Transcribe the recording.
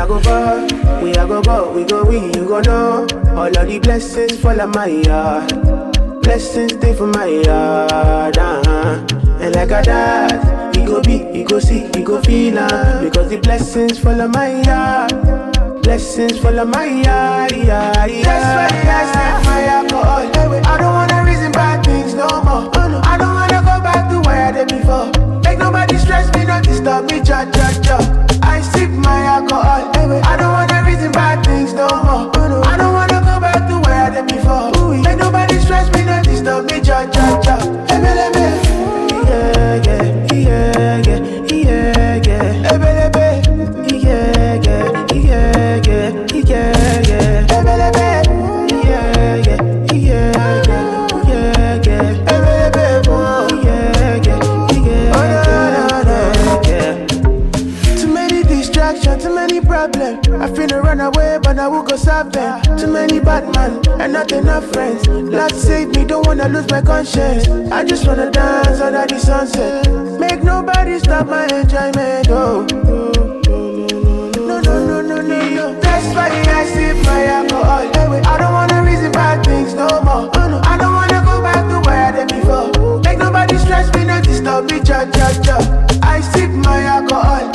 I go far, we I go go, we go win, you go know. All of the blessings fall on my yard. Blessings stay for my yard, And like a dad, he go be, he go see, he go feel because the blessings fall on my yard. Blessings fall on my yard, That's why I set my alcohol. I don't wanna reason bad things no more. I don't wanna go back to where I did before. Make nobody stress me, not disturb me, cha. I sip my alcohol. I don't wanna reason bad things no more. I don't wanna go back to where I did before. Make nobody stress me, not disturb me, cha. Too many problems. I finna run away, but I will go solve them. Too many bad men and not enough friends. Lord save me, don't wanna lose my conscience. I just wanna dance under the sunset. Make nobody stop my enjoyment. Oh, no. That's why I sip my alcohol. I don't wanna reason bad things no more. I don't wanna go back to where I did before. Make nobody stress me, not disturb me, cha. I sip my alcohol.